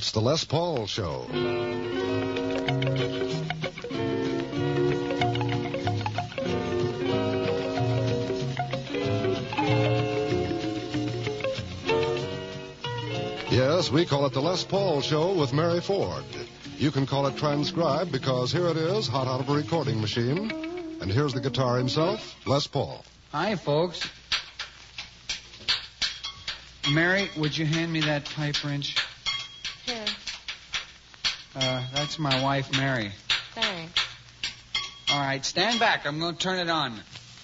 It's the Les Paul Show. Yes, we call it the Les Paul Show with Mary Ford. You can call it transcribed because here it is, hot out of a recording machine. And here's the guitar himself, Les Paul. Hi, folks. Mary, would you hand me that pipe wrench? Here. That's my wife, Mary. Thanks. All right, stand back. I'm going to turn it on.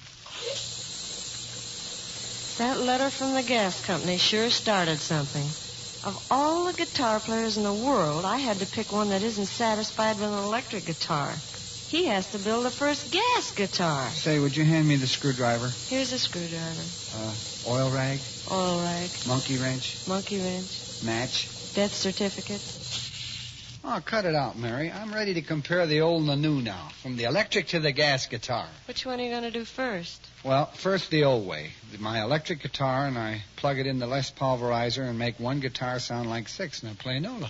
That letter from the gas company sure started something. Of all the guitar players in the world, I had to pick one that isn't satisfied with an electric guitar. He has to build the first gas guitar. Say, would you hand me the screwdriver? Here's a screwdriver. Oil rag? Oil rag. Monkey wrench? Monkey wrench. Match? Death certificate. Oh, cut it out, Mary. I'm ready to compare the old and the new now, from the electric to the gas guitar. Which one are you going to do first? Well, first the old way. My electric guitar, and I plug it in the Les Pulverizer and make one guitar sound like six, and I play Nola.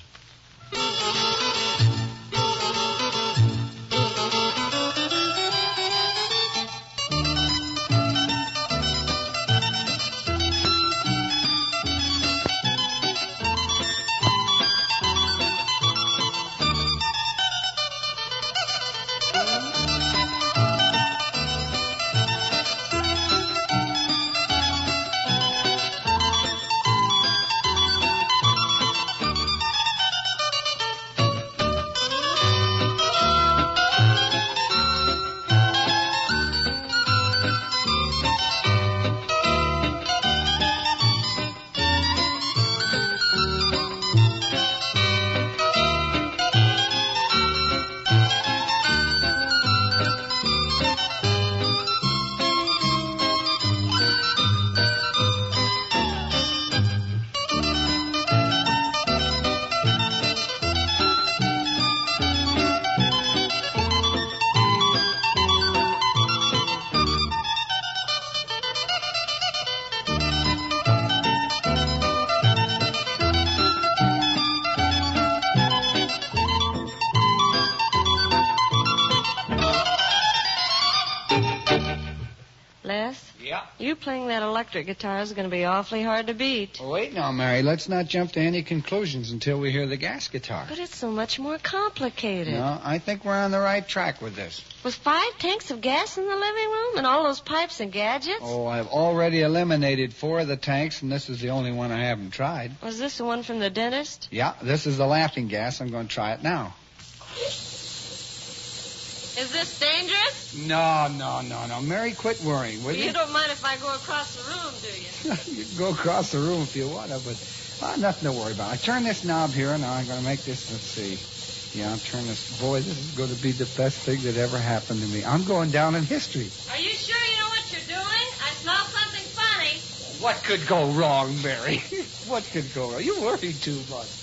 You playing that electric guitar is going to be awfully hard to beat. Oh, wait now, Mary. Let's not jump to any conclusions until we hear the gas guitar. But it's so much more complicated. No, I think we're on the right track with this. With 5 tanks of gas in the living room and all those pipes and gadgets? Oh, I've already eliminated 4 of the tanks, and this is the only one I haven't tried. Was this the one from the dentist? Yeah, this is the laughing gas. I'm going to try it now. Is this dangerous? No. Mary, quit worrying, will you? You don't mind if I go across the room, do you? You can go across the room if you want to, but nothing to worry about. I turn this knob here, and now I'm going to make this, let's see. Yeah, I'll turn this. Boy, this is going to be the best thing that ever happened to me. I'm going down in history. Are you sure you know what you're doing? I smell something funny. What could go wrong, Mary? What could go wrong? You worry too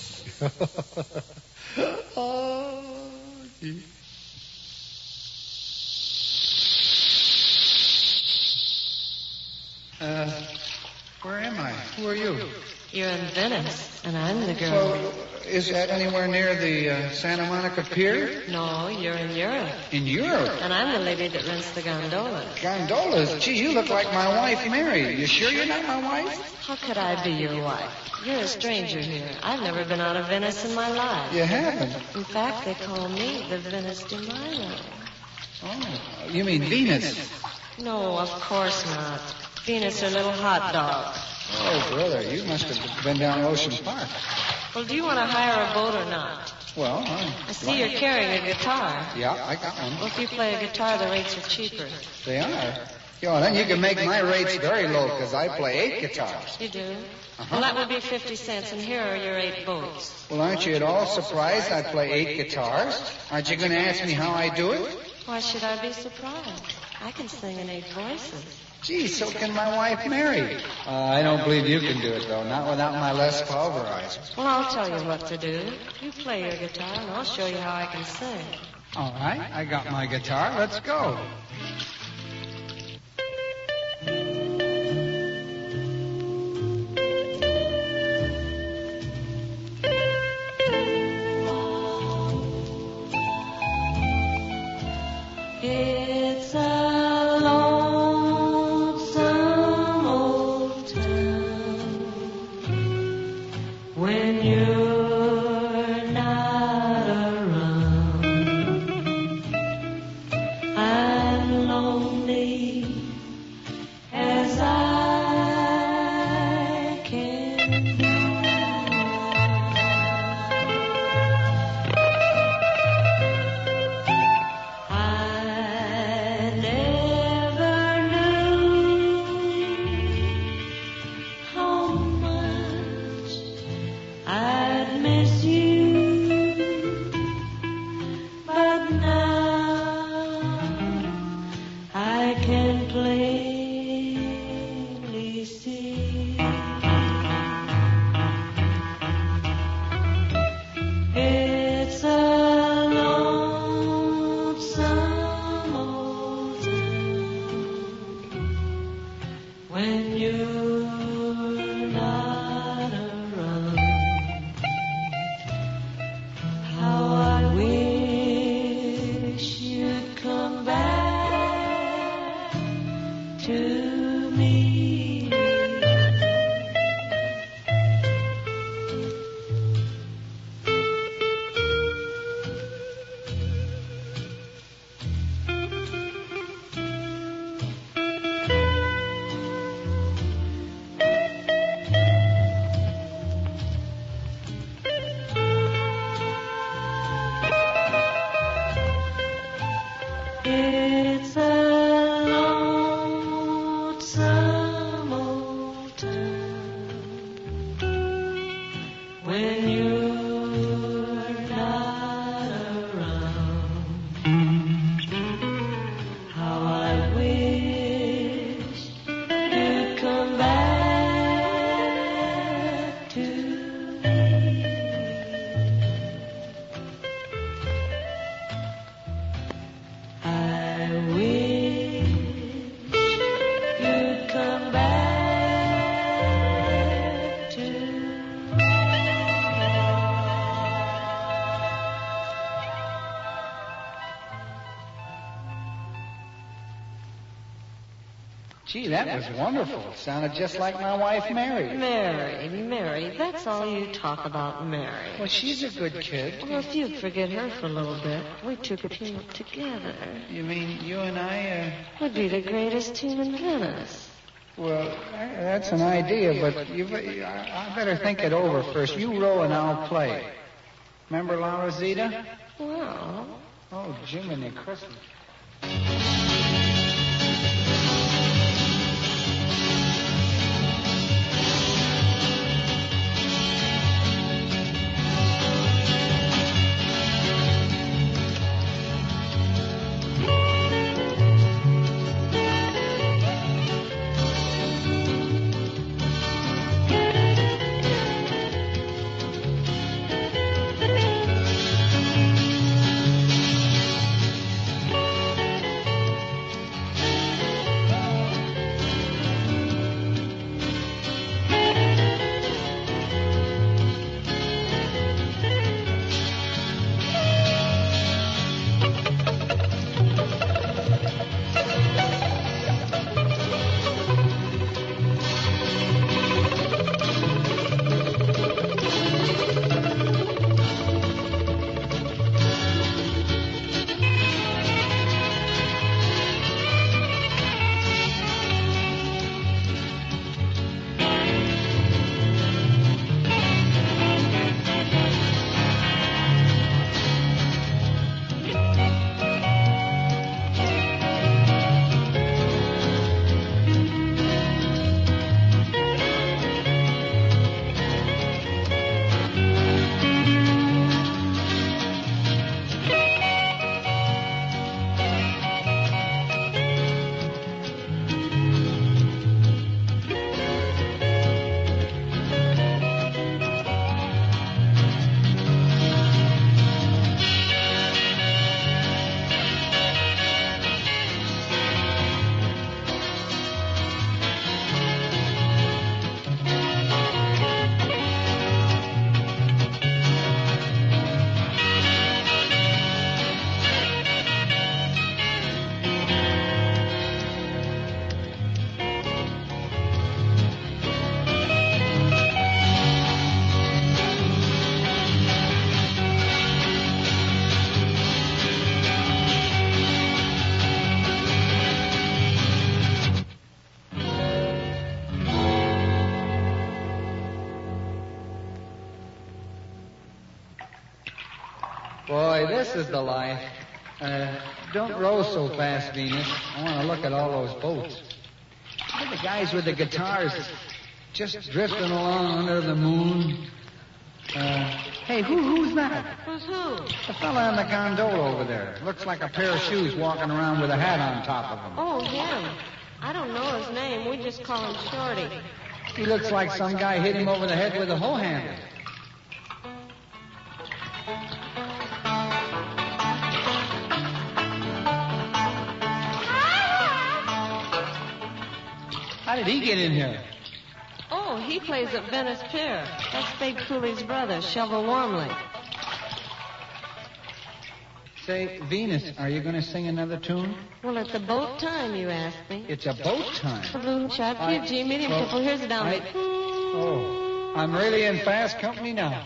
much. Oh, gee. Where am I? Who are you? You're in Venice, and I'm the girl. So, is that anywhere near the Santa Monica Pier? No, you're in Europe. In Europe? And I'm the lady that rents the gondola. Gondolas? Gee, you look like my wife, Mary. You sure you're not my wife? How could I be your wife? You're a stranger here. I've never been out of Venice in my life. You haven't? In fact, they call me the Venice de Milo. Oh, you mean Venus? No, of course not. Venus are little hot dogs. Oh, brother, you must have been down Ocean Park. Well, do you want to hire a boat or not? Well, I see you're carrying a guitar. Yeah, I got one. Well, if you play a guitar, the rates are cheaper. They are. Yeah, then you can make my rates very low, because I play 8 guitars. You do? Well, that would be 50 cents, and here are your 8 boats. Well, aren't you at all surprised I play 8 guitars? Aren't you going to ask me how I do it? Why should I be surprised? I can sing in 8 voices. Gee, so can my wife, Mary. I don't believe you can do it, though. Not without my Les Pulverizer. Well, I'll tell you what to do. You play your guitar, and I'll show you how I can sing. All right, I got my guitar. Let's go. It's a lonesome old town when you're not around. I'm lonely as I can be. I never knew how much I'd miss you, but now I can plainly see it's a lonesome old town when you're not around. How I wish you'd come back to me. It's a lonesome old town when you're not around. How I wish you'd come back to me. I wish you'd come back to me. Gee, that was wonderful. It sounded just like my wife, Mary. Mary, that's all you talk about, Mary. Well, she's a good kid. Well, if you'd forget her for a little bit, we two could team up together. You mean you and I, We'd be the greatest team in Venice. well, that's an idea, but I better think it over first. You row and I'll play. Remember La Rosita? Well, Oh, Jiminy Christmas. Boy, this is the life. Don't row so fast, Venus. I want to look at all those boats. Look at the guys with the guitars just drifting along under the moon. Hey, who's that? Who's who? The fella in the gondola over there. Looks like a pair of shoes walking around with a hat on top of him. Oh, him. I don't know his name. We just call him Shorty. He looks like some guy hit him over the head with a hoe handle. How did he get in here? Oh, he plays at Venice Pier. That's Big Cooley's brother, Shovel Warmley. Say, Venus, are you going to sing another tune? Well, it's a boat time, you asked me. It's a boat time. Balloon shot, G, medium tempo. Here's the downbeat. Oh, I'm really in fast company now.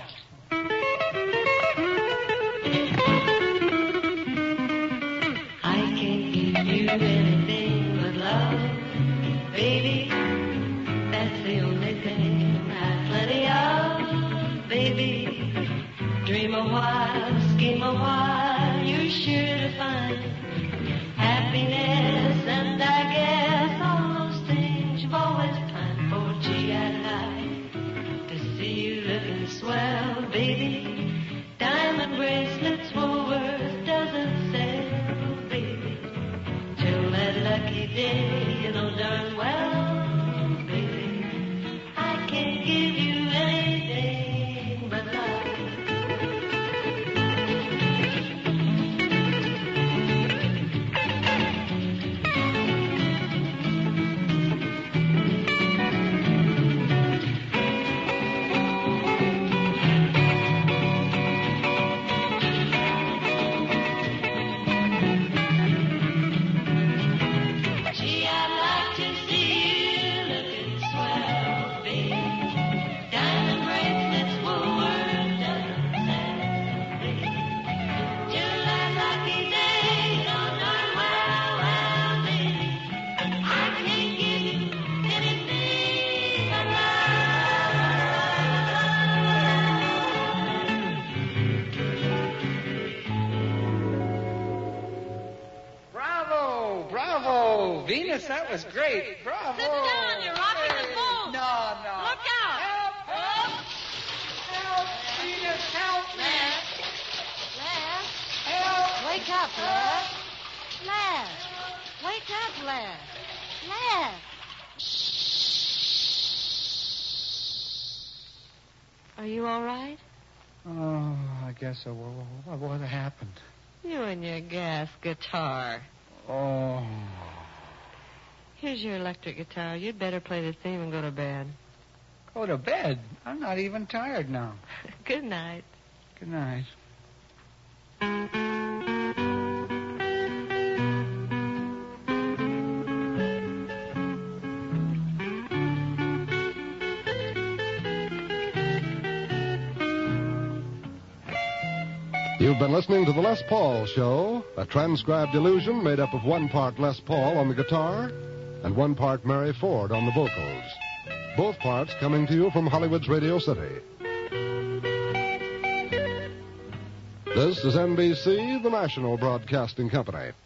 I can't give you anything but love, baby. That's the only thing I've plenty of, baby. Dream a while, scheme a while, you're sure to find happiness, and I guess all those things you've always planned for. Gee, I'd like to see you looking swell, baby. Diamond bracelets, Woolworth doesn't sell, baby. Till that lucky day, you know darn well, baby, I can't give you anything but love. Venus, that was great. Bravo. Sit down, you're rocking the boat. No. Look out. Help. Help. Venus, help me. Les. Help. Wake up, Les. Les. Wake up, Les. Les. Are you all right? Oh, I guess so. What happened? You and your gas guitar. Oh. Here's your electric guitar. You'd better play the theme and go to bed. Go to bed? I'm not even tired now. Good night. Good night. You've been listening to the Les Paul Show, a transcribed illusion made up of one part Les Paul on the guitar and one part Mary Ford on the vocals. Both parts coming to you from Hollywood's Radio City. This is NBC, the national broadcasting company.